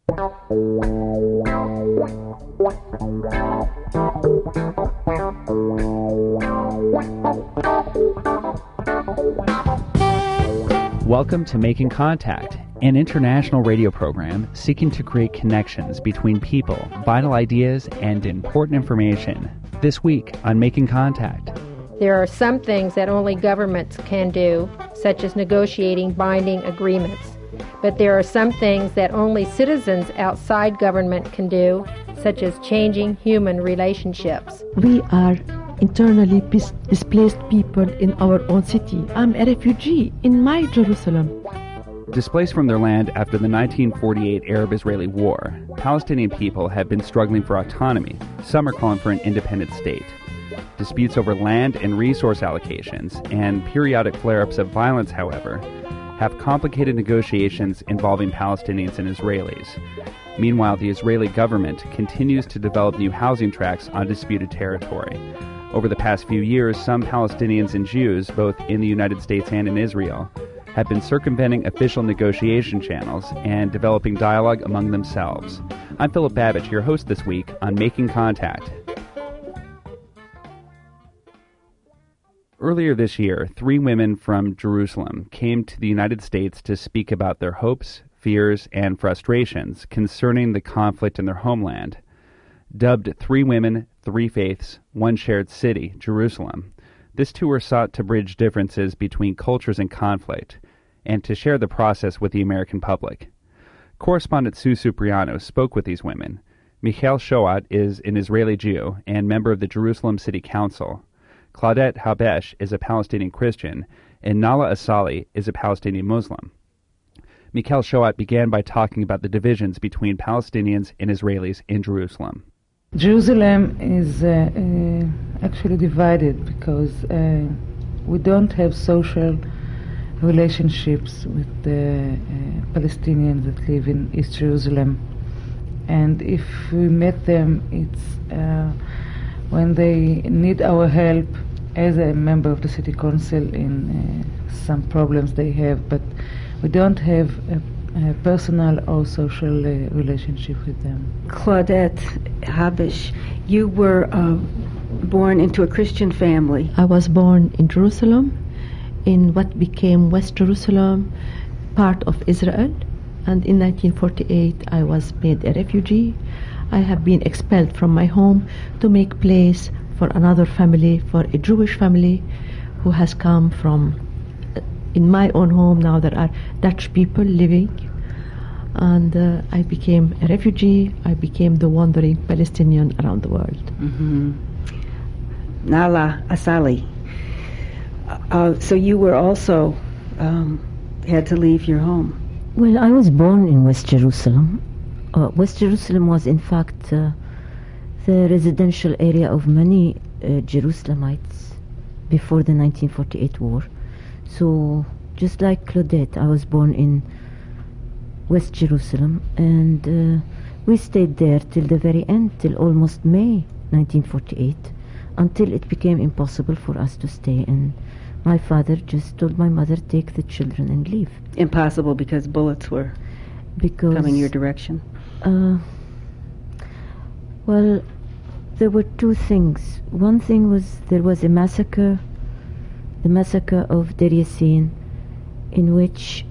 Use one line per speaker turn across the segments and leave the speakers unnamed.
Welcome to Making Contact, an international radio program seeking to create connections between people, vital ideas, and important information. This week on Making Contact.
There are some things that only governments can do, such as negotiating binding agreements. But there are some things that only citizens outside government can do, such as changing human relationships.
We are internally displaced people in our own city. I'm a refugee in my Jerusalem.
Displaced from their land after the 1948 Arab-Israeli War, Palestinian people have been struggling for autonomy. Some are calling for an independent state. Disputes over land and resource allocations and periodic flare-ups of violence, however, have complicated negotiations involving Palestinians and Israelis. Meanwhile, the Israeli government continues to develop new housing tracts on disputed territory. Over the past few years, some Palestinians and Jews, both in the United States and in Israel, have been circumventing official negotiation channels and developing dialogue among themselves. I'm Philip Babich, your host this week on Making Contact. Earlier this year, 3 women from Jerusalem came to the United States to speak about their hopes, fears, and frustrations concerning the conflict in their homeland. Dubbed 3 Women, 3 Faiths, 1 Shared City, Jerusalem, this tour sought to bridge differences between cultures and conflict, and to share the process with the American public. Correspondent Sue Supriano spoke with these women. Michal Shoat is an Israeli Jew and member of the Jerusalem City Council. Claudette Habesh is a Palestinian Christian, and Nala Asali is a Palestinian Muslim. Michal Shoat began by talking about the divisions between Palestinians and Israelis in Jerusalem.
Jerusalem is actually divided because we don't have social relationships with the Palestinians that live in East Jerusalem. And if we met them, it's when they need our help as a member of the city council in some problems they have, but we don't have a personal or social relationship with them.
Claudette Habesh, you were born into a Christian family.
I was born in Jerusalem, in what became West Jerusalem, part of Israel, and in 1948 I was made a refugee. I have been expelled from my home to make place for another family, for a Jewish family who has come from, in my own home now there are Dutch people living, and I became a refugee. I became the wandering Palestinian around the world.
Mm-hmm. Nala Asali, so you were also had to leave your home.
Well, I was born in West Jerusalem. West Jerusalem was, in fact, the residential area of many Jerusalemites before the 1948 war. So, just like Claudette, I was born in West Jerusalem, and we stayed there till the very end, till almost May 1948, until it became impossible for us to stay. And my father just told my mother, take the children and leave.
Impossible because bullets were coming your direction?
Well, there were 2 things. One thing was there was a massacre, the massacre of Deir Yassin, in which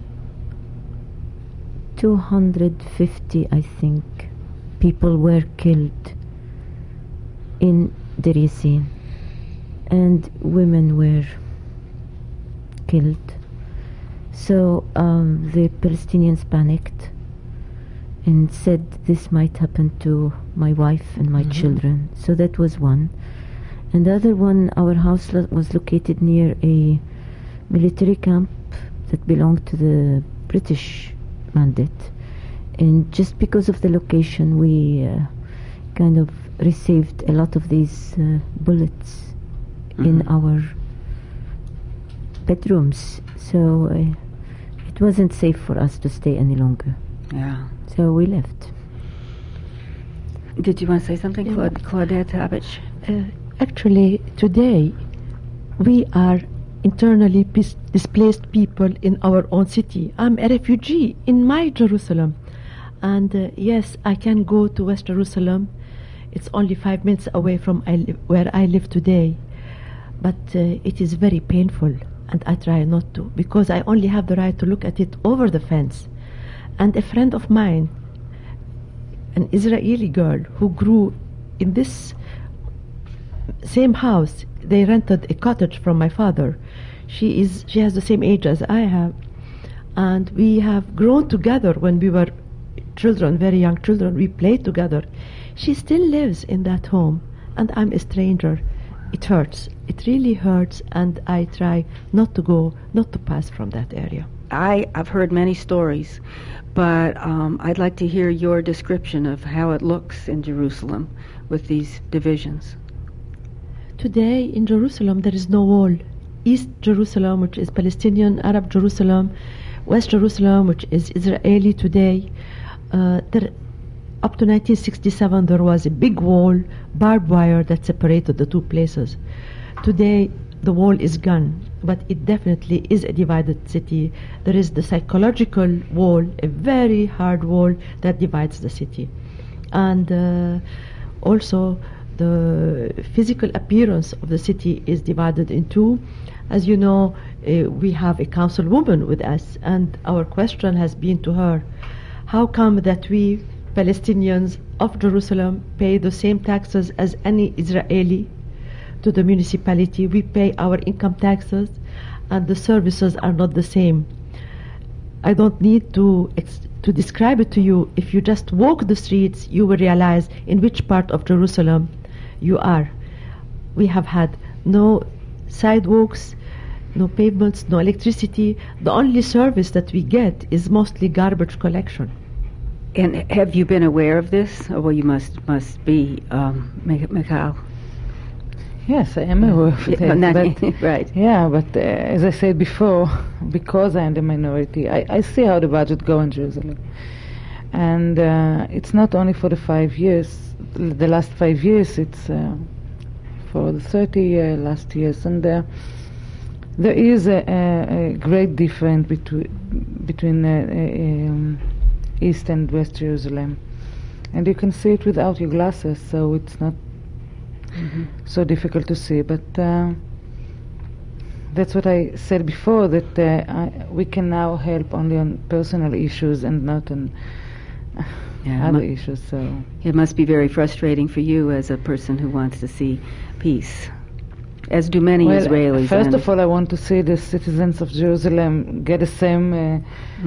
250, I think, people were killed in Deir Yassin, and women were killed. So the Palestinians panicked and said this might happen to my wife and my children. So that was one. And the other one, our house was located near a military camp that belonged to the British mandate. And just because of the location, we kind of received a lot of these bullets in our bedrooms. So it wasn't safe for us to stay any longer.
Yeah.
So we left.
Did you want to say something, Claudette Habesh?
Actually, today we are internally displaced people in our own city. I'm a refugee in my Jerusalem. And yes, I can go to West Jerusalem. It's only 5 minutes away from where I live today. But it is very painful, and I try not to, because I only have the right to look at it over the fence. And a friend of mine, an Israeli girl who grew in this same house, they rented a cottage from my father. She has the same age as I have, and we have grown together when we were children, very young children. We played together. She still lives in that home, and I'm a stranger. It hurts. It really hurts, and I try not to pass from that area.
I've heard many stories, but I'd like to hear your description of how it looks in Jerusalem with these divisions.
Today in Jerusalem there is no wall. East Jerusalem, which is Palestinian, Arab Jerusalem, West Jerusalem, which is Israeli today. Up to 1967 there was a big wall, barbed wire, that separated the two places. Today the wall is gone, but it definitely is a divided city. There is the psychological wall, a very hard wall that divides the city. And also the physical appearance of the city is divided in two. As you know, we have a councilwoman with us, and our question has been to her, how come that we Palestinians of Jerusalem pay the same taxes as any Israeli to the municipality? We pay our income taxes, and the services are not the same. I don't need to describe it to you. If you just walk the streets, you will realize in which part of Jerusalem you are. We have had no sidewalks, no pavements, no electricity. The only service that we get is mostly garbage collection.
And have you been aware of this? Well, you must be, Michal.
Yes, I am aware of it.
Right.
Yeah, but as I said before, because I am the minority, I see how the budget goes in Jerusalem. And it's not only for the 5 years, the last 5 years, it's for the 30 last years. And there is a great difference between East and West Jerusalem. And you can see it without your glasses, so it's not so difficult to see. But that's what I said before, that we can now help only on personal issues and not on other issues. So
it must be very frustrating for you as a person who wants to see peace, as do many Israelis.
First of all, I want to see the citizens of Jerusalem get the same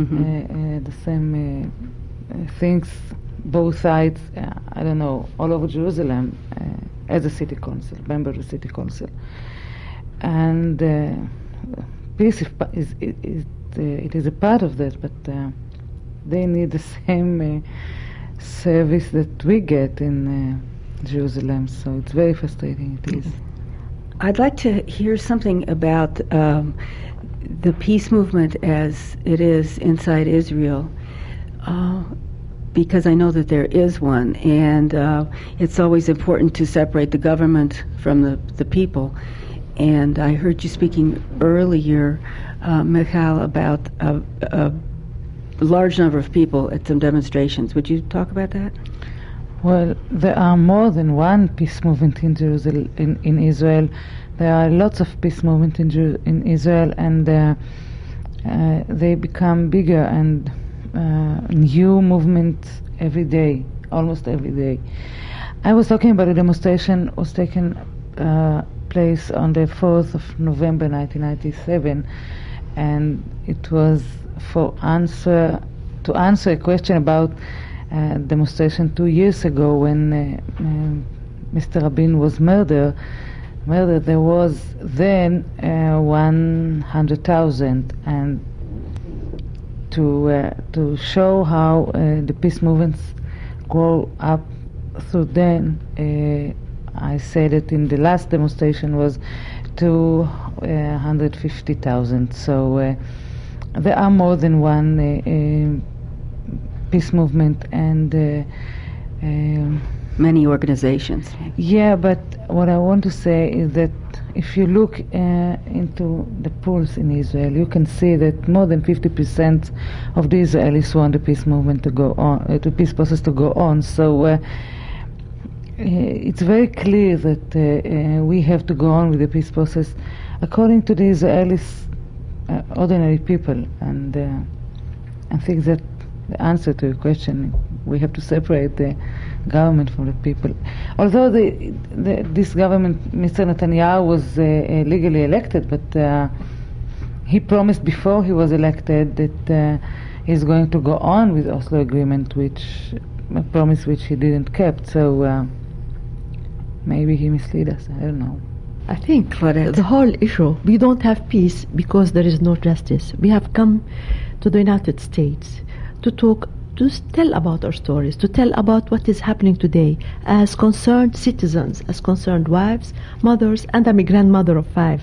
things, both sides. I don't know, all over Jerusalem, as a city council, member of the city council, and peace it is a part of that, but they need the same service that we get in Jerusalem. So it's very frustrating. It is.
I'd like to hear something about the peace movement as it is inside Israel, because I know that there is one, and it's always important to separate the government from the people. And I heard you speaking earlier, Michal, about a large number of people at some demonstrations. Would you talk about that?
Well, there are more than one peace movement in Jerusalem, in Israel. There are lots of peace movements in Israel, and they become bigger and new movements every day, almost every day. I was talking about a demonstration was taken place on the 4th of November 1997, and it was to answer a question about demonstration 2 years ago when Mr. Rabin was murdered. There was then 100,000, and to show how the peace movements grow up through then, I said that in the last demonstration was 250,000. So there are more than one peace movement, and
many organizations.
Yeah, but what I want to say is that if you look into the polls in Israel, you can see that more than 50% of the Israelis want the peace movement to go on, the peace process to go on. So it's very clear that we have to go on with the peace process according to the Israelis, ordinary people, and I think that the answer to your question, we have to separate the government from the people. Although this government, Mr. Netanyahu, was legally elected, but he promised before he was elected that he's going to go on with Oslo Agreement, a promise which he didn't keep. So maybe he misled us. I don't know.
I think the whole issue, we don't have peace because there is no justice. We have come to the United States to talk, to tell about our stories, to tell about what is happening today as concerned citizens, as concerned wives, mothers, and I'm a grandmother of 5.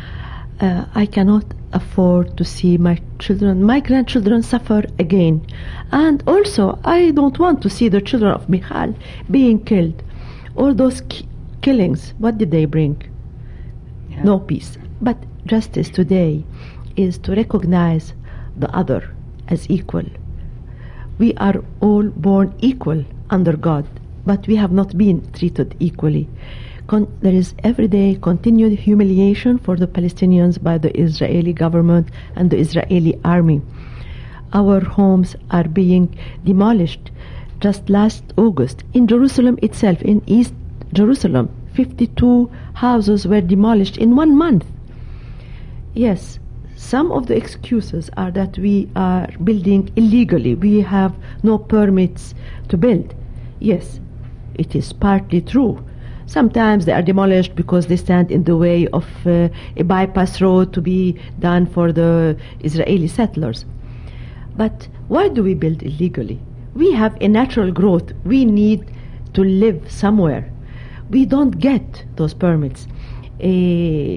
I cannot afford to see my grandchildren suffer again. And also, I don't want to see the children of Michal being killed. All those killings, what did they bring? Yeah. No peace. But justice today is to recognize the other as equal. We are all born equal under God, but we have not been treated equally. There is every day continued humiliation for the Palestinians by the Israeli government and the Israeli army. Our homes are being demolished. Just last August, in Jerusalem itself, in East Jerusalem, 52 houses were demolished in 1 month. Yes, some of the excuses are that we are building illegally. We have no permits to build. Yes, it is partly true. Sometimes they are demolished because they stand in the way of a bypass road to be done for the Israeli settlers. But why do we build illegally? We have a natural growth. We need to live somewhere. We don't get those permits. A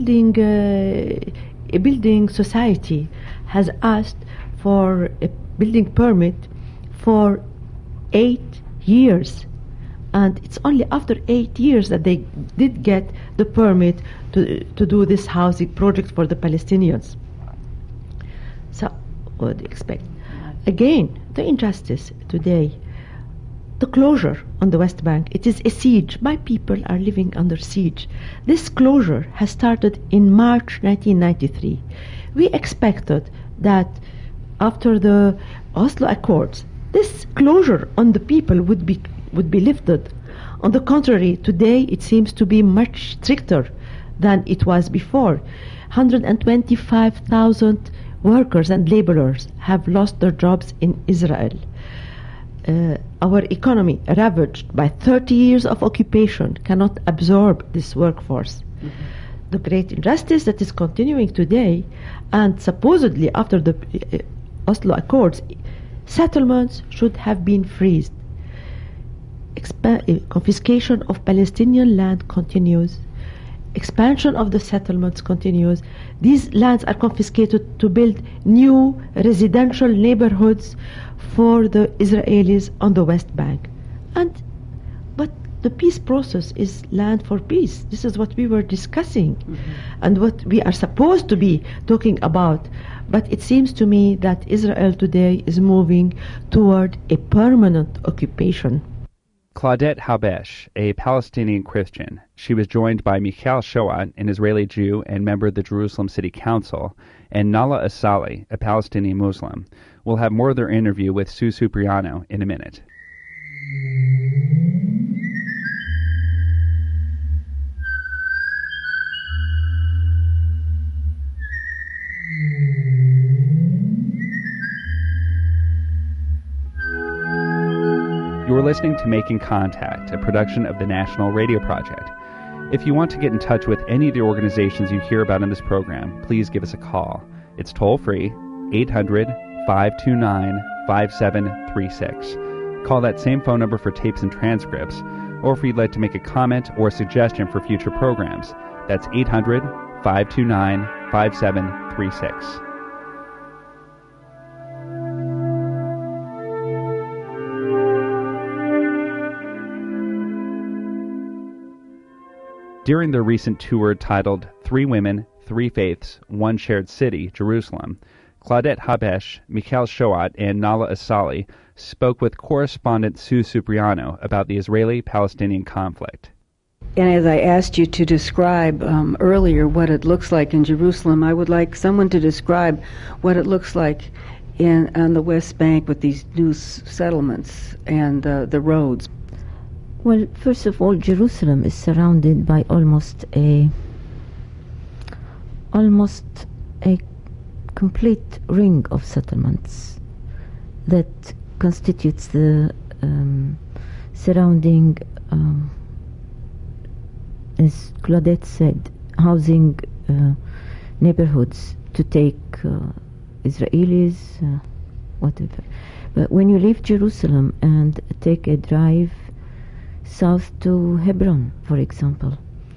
building society has asked for a building permit for 8 years. And it's only after 8 years that they did get the permit to do this housing project for the Palestinians. So, what do you expect? Again, the injustice today, the closure on the West Bank, it is a siege. My people are living under siege. This closure has started in March 1993. We expected that after the Oslo Accords, this closure on the people would be lifted. On the contrary, today it seems to be much stricter than it was before. 125,000 workers and laborers have lost their jobs in Israel. Our economy, ravaged by 30 years of occupation, cannot absorb this workforce. Mm-hmm. The great injustice that is continuing today, and supposedly after the Oslo Accords, settlements should have been freezed. Confiscation of Palestinian land continues. Expansion of the settlements continues. These lands are confiscated to build new residential neighborhoods for the Israelis on the West Bank. But the peace process is land for peace. This is what we were discussing, and what we are supposed to be talking about. But it seems to me that Israel today is moving toward a permanent occupation.
Claudette Habesh, a Palestinian Christian. She was joined by Michal Shoat, an Israeli Jew and member of the Jerusalem City Council, and Nala Asali, a Palestinian Muslim. We'll have more of their interview with Sue Supriano in a minute. You're listening to Making Contact, a production of the National Radio Project. If you want to get in touch with any of the organizations you hear about in this program, please give us a call. It's toll-free, 800-529-5736. Call that same phone number for tapes and transcripts, or if you'd like to make a comment or a suggestion for future programs, that's 800-529-5736. During their recent tour titled 3 Women, 3 Faiths, 1 Shared City, Jerusalem, Claudette Habesh, Mikhail Shoat, and Nala Asali spoke with correspondent Sue Supriano about the Israeli-Palestinian conflict.
And as I asked you to describe earlier what it looks like in Jerusalem, I would like someone to describe what it looks like on the West Bank with these new settlements and the roads.
Well, first of all, Jerusalem is surrounded by almost a complete ring of settlements that constitutes the surrounding, as Claudette said, housing neighborhoods to take Israelis, whatever. But when you leave Jerusalem and take a drive south to Hebron, for example,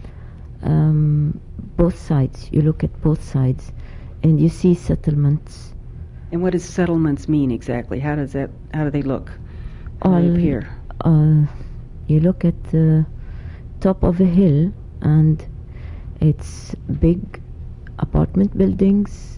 both sides, you look at both sides, and you see settlements.
And what does settlements mean exactly? How do they look? How do they appear?
You look at the top of a hill, and it's big apartment buildings,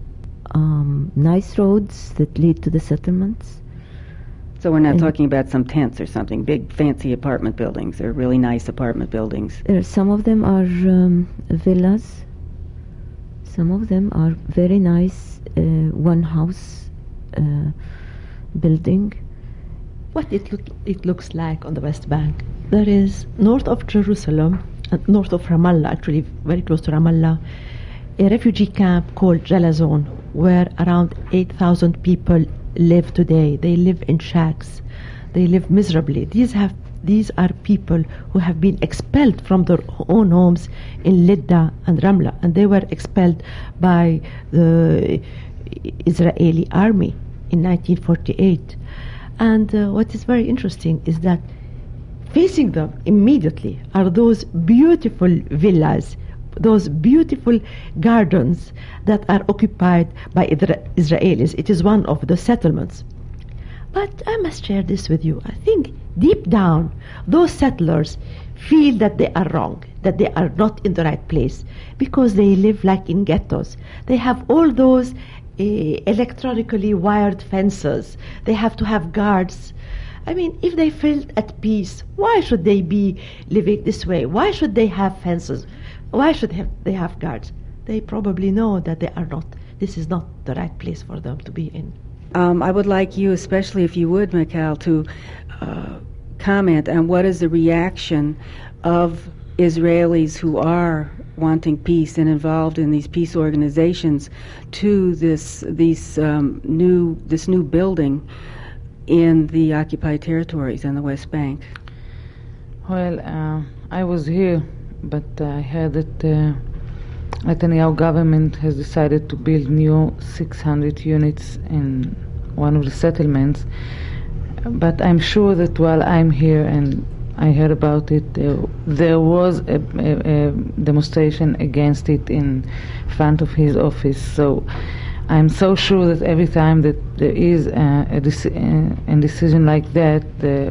nice roads that lead to the settlements.
So we're not talking about some tents or something, big fancy apartment buildings. They're really nice apartment buildings.
Some of them are villas. Some of them are very nice one house building.
What it looks like on the West Bank. There is north of Jerusalem, north of Ramallah, actually very close to Ramallah, a refugee camp called Jalazon, where around 8,000 people live today. They live in shacks. They live miserably. These are people who have been expelled from their own homes in Lidda and Ramla, and they were expelled by the Israeli army in 1948. And what is very interesting is that facing them immediately are those beautiful villas, those beautiful gardens that are occupied by Israelis. It is one of the settlements. But I must share this with you. I think deep down, those settlers feel that they are wrong, that they are not in the right place, because they live like in ghettos. They have all those electronically wired fences. They have to have guards. I mean, if they felt at peace, why should they be living this way? Why should they have fences? Why should they have guards? They probably know that this is not the right place for them to be in.
I would like you, especially if you would, Mikhail, to comment on what is the reaction of Israelis who are wanting peace and involved in these peace organizations to this new building in the occupied territories on the West Bank.
Well, I was here, but I heard that Netanyahu government has decided to build new 600 units in one of the settlements. But I'm sure that while I'm here and I heard about it, there was a demonstration against it in front of his office. So I'm so sure that every time that there is a decision like that,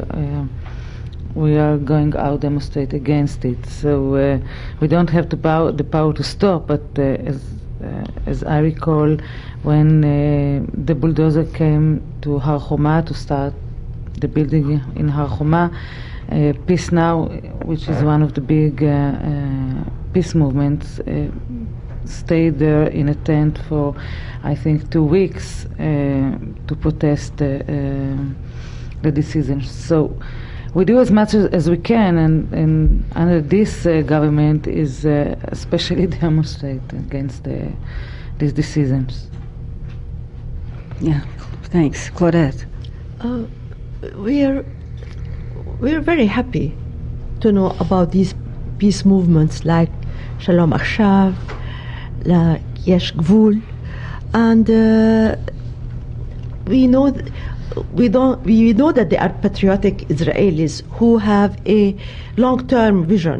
we are going out demonstrate against it. So we don't have the power to stop. But as I recall, when the bulldozer came to Har Homa to start the building in Har Homa, Peace Now, which is one of the big peace movements, stayed there in a tent for, I think, 2 weeks to protest the decision. So we do as much as we can, and under this government is especially demonstrate against these decisions.
Yeah, thanks. Claudette.
We're very happy to know about these peace movements like Shalom Achshav, like Yesh Gvul, and we know that they are patriotic Israelis who have a long-term vision.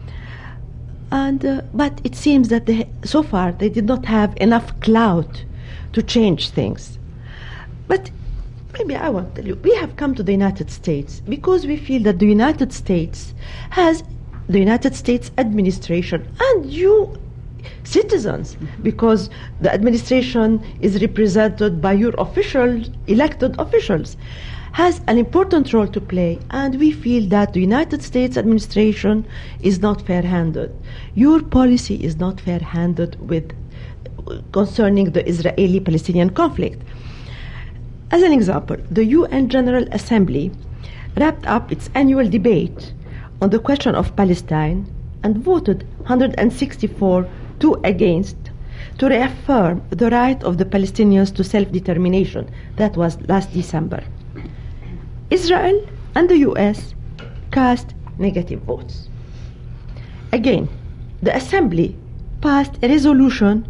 And but it seems that so far they did not have enough clout to change things. But maybe I want to tell you, we have come to the United States because we feel that the United States has the United States administration and you citizens, because the administration is represented by your officials, elected officials, has an important role to play, and we feel that the United States administration is not fair-handed. Your policy is not fair-handed with concerning the Israeli-Palestinian conflict. As an example, the UN General Assembly wrapped up its annual debate on the question of Palestine and voted 164 to against to reaffirm the right of the Palestinians to self-determination. That was last December. Israel and the US cast negative votes. Again, the Assembly passed a resolution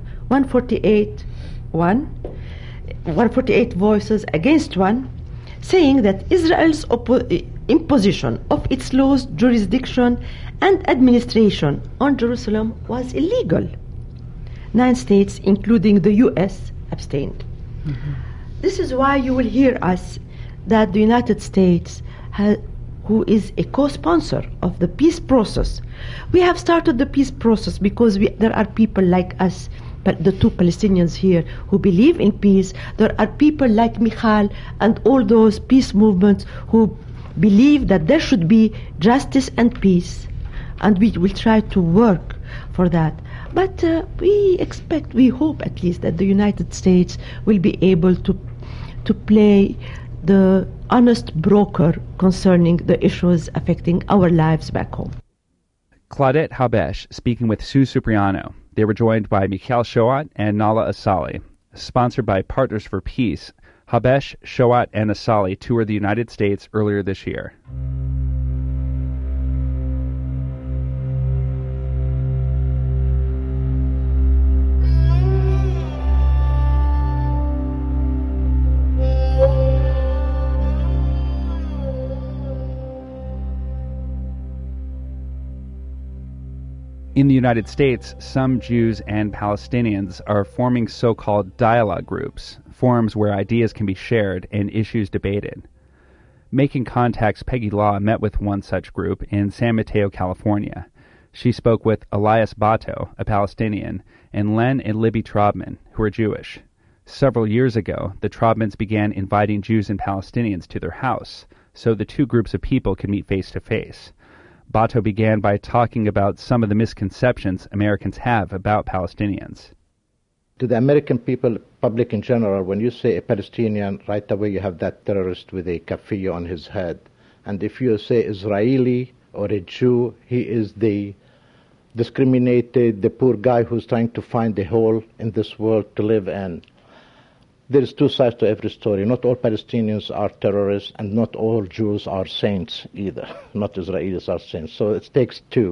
148 voices against one, saying that Israel's imposition of its laws, jurisdiction, and administration on Jerusalem was illegal. 9 states, including the US, abstained. Mm-hmm. This is why you will hear us that the United States, who is a co-sponsor of the peace process, we have started the peace process because there are people like us, but the 2 Palestinians here, who believe in peace. There are people like Michal and all those peace movements who believe that there should be justice and peace, and we will try to work for that. But we hope at least that the United States will be able to play the honest broker concerning the issues affecting our lives back home.
Claudette Habesh speaking with Sue Cipriano. They were joined by Michal Shoat and Nala Asali. Sponsored by Partners for Peace, Habesh, Shoat, and Asali toured the United States earlier this year. In the United States, some Jews and Palestinians are forming so-called dialogue groups, forums where ideas can be shared and issues debated. Making Contact's Peggy Law met with one such group in San Mateo, California. She spoke with Elias Bato, a Palestinian, and Len and Libby Traubman, who are Jewish. Several years ago, the Traubmans began inviting Jews and Palestinians to their house, so the 2 groups of people could meet face-to-face. Bato began by talking about some of the misconceptions Americans have about Palestinians.
To the American people, public in general, when you say a Palestinian, right away you have that terrorist with a kafiyeh on his head. And if you say Israeli or a Jew, he is the discriminated, the poor guy who's trying to find a hole in this world to live in. There is 2 sides to every story. Not all Palestinians are terrorists, and not all Jews are saints either. Not Israelis are saints. So it takes 2.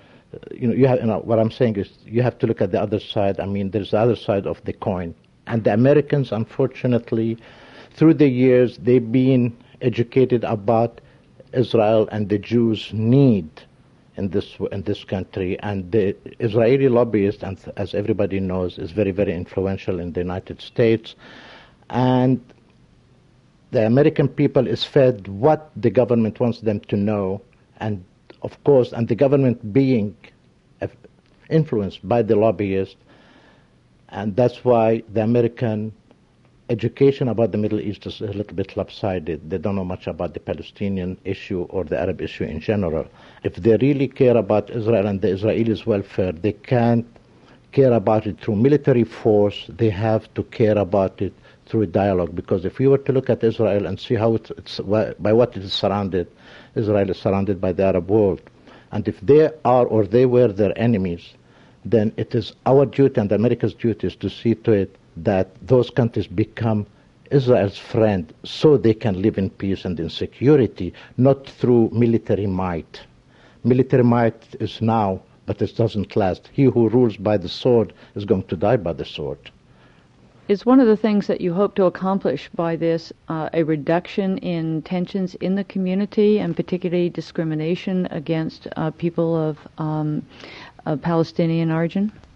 What I'm saying is you have to look at the other side. I mean, there's the other side of the coin. And the Americans, unfortunately, through the years, they've been educated about Israel and the Jews' need in this country. And the Israeli lobbyist, and as everybody knows, is very, very influential in the United States. And the American people is fed what the government wants them to know, and of course, and the government being influenced by the lobbyist, and that's why the American education about the Middle East is a little bit lopsided. They don't know much about the Palestinian issue or the Arab issue in general. If they really care about Israel and the Israelis' welfare, they can't care about it through military force. They have to care about it through dialogue, because if you were to look at Israel and see how by what it is surrounded, Israel is surrounded by the Arab world. And if they are or they were their enemies, then it is our duty and America's duty is to see to it that those countries become Israel's friend so they can live in peace and in security, not through military might. Military might is now, but it doesn't last. He who rules by the sword is going to die by the sword.
Is one of the things that you hope to accomplish by this a reduction in tensions in the community, and particularly discrimination against people of Palestinian origin?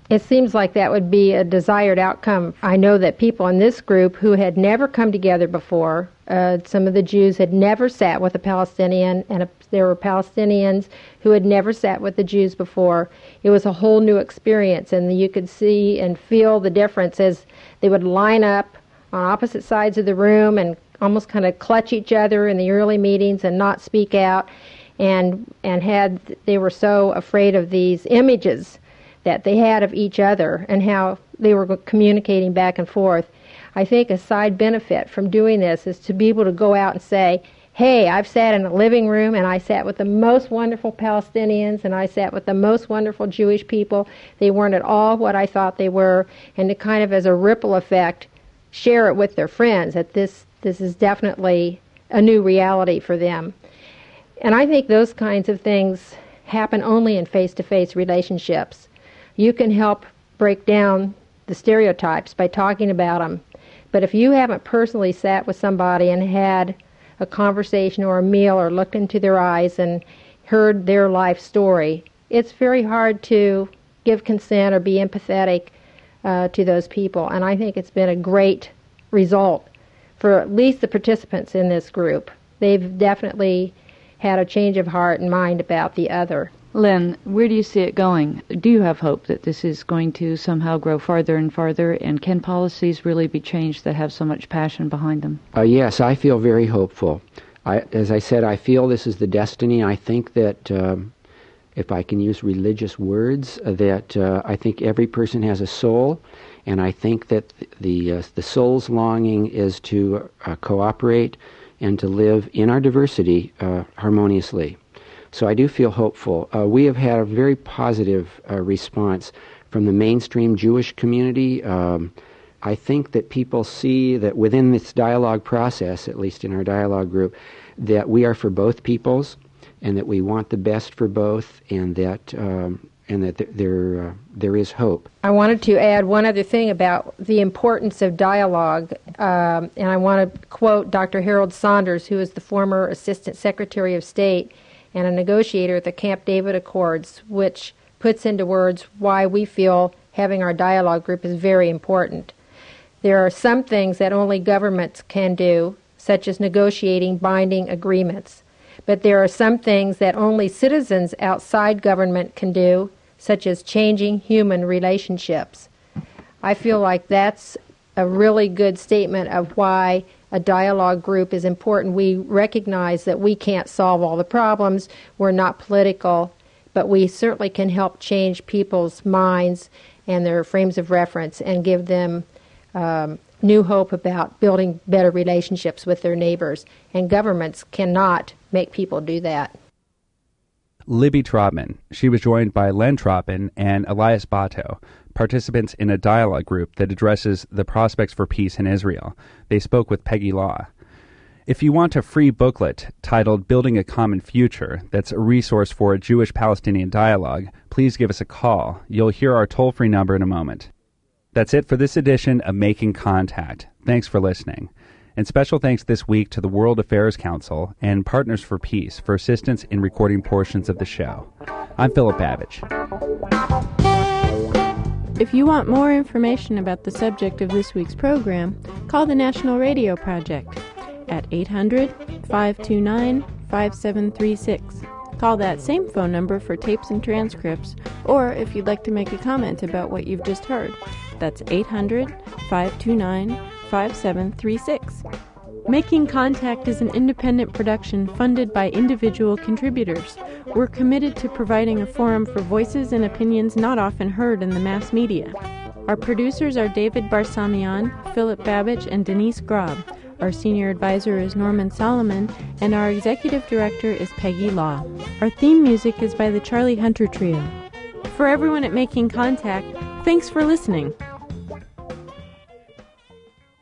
It seems like that would be a desired outcome. I know that people in this group who had never come together before, some of the Jews had never sat with a Palestinian, and there were Palestinians who had never sat with the Jews before. It was a whole new experience, and you could see and feel the difference as they would line up on opposite sides of the room and almost kind of clutch each other in the early meetings and not speak out, and they were so afraid of these images that they had of each other and how they were communicating back and forth. I think a side benefit from doing this is to be able to go out and say, hey, I've sat in a living room and I sat with the most wonderful Palestinians and I sat with the most wonderful Jewish people. They weren't at all what I thought they were, and to kind of as a ripple effect share it with their friends that this is definitely a new reality for them. And I think those kinds of things happen only in face-to-face relationships. You can help break down the stereotypes by talking about them. But if you haven't personally sat with somebody and had a conversation or a meal or looked into their eyes and heard their life story, it's very hard to give consent or be empathetic to those people. And I think it's been a great result for at least the participants in this group. They've definitely had a change of heart and mind about the other.
Len, where do you see it going? Do you have hope that this is going to somehow grow farther and farther, and can policies really be changed that have so much passion behind them?
Yes, I feel very hopeful. As I said, I feel this is the destiny. I think that, if I can use religious words, that I think every person has a soul, and I think that the soul's longing is to cooperate and to live in our diversity harmoniously. So I do feel hopeful. We have had a very positive response from the mainstream Jewish community. I think that people see that within this dialogue process, at least in our dialogue group, that we are for both peoples, and that we want the best for both, and that there is hope.
I wanted to add one other thing about the importance of dialogue, and I want to quote Dr. Harold Saunders, who is the former Assistant Secretary of State and a negotiator at the Camp David Accords, which puts into words why we feel having our dialogue group is very important. There are some things that only governments can do, such as negotiating binding agreements. But there are some things that only citizens outside government can do, such as changing human relationships. I feel like that's a really good statement of why a dialogue group is important. We recognize that we can't solve all the problems. We're not political, but we certainly can help change people's minds and their frames of reference and give them new hope about building better relationships with their neighbors. And governments cannot make people do that.
Libby Trotman. She was joined by Len Trotman and Elias Bato, participants in a dialogue group that addresses the prospects for peace in Israel. They spoke with Peggy Law. If you want a free booklet titled Building a Common Future, that's a resource for a Jewish-Palestinian dialogue, please give us a call. You'll hear our toll-free number in a moment. That's it for this edition of Making Contact. Thanks for listening. And special thanks this week to the World Affairs Council and Partners for Peace for assistance in recording portions of the show. I'm Philip Babbage.
If you want more information about the subject of this week's program, call the National Radio Project at 800-529-5736. Call that same phone number for tapes and transcripts, or if you'd like to make a comment about what you've just heard, that's 800-529-5736. Making Contact is an independent production funded by individual contributors. We're committed to providing a forum for voices and opinions not often heard in the mass media. Our producers are David Barsamian, Philip Babbage, and Denise Grob. Our senior advisor is Norman Solomon, and our executive director is Peggy Law. Our theme music is by the Charlie Hunter Trio. For everyone at Making Contact, thanks for listening.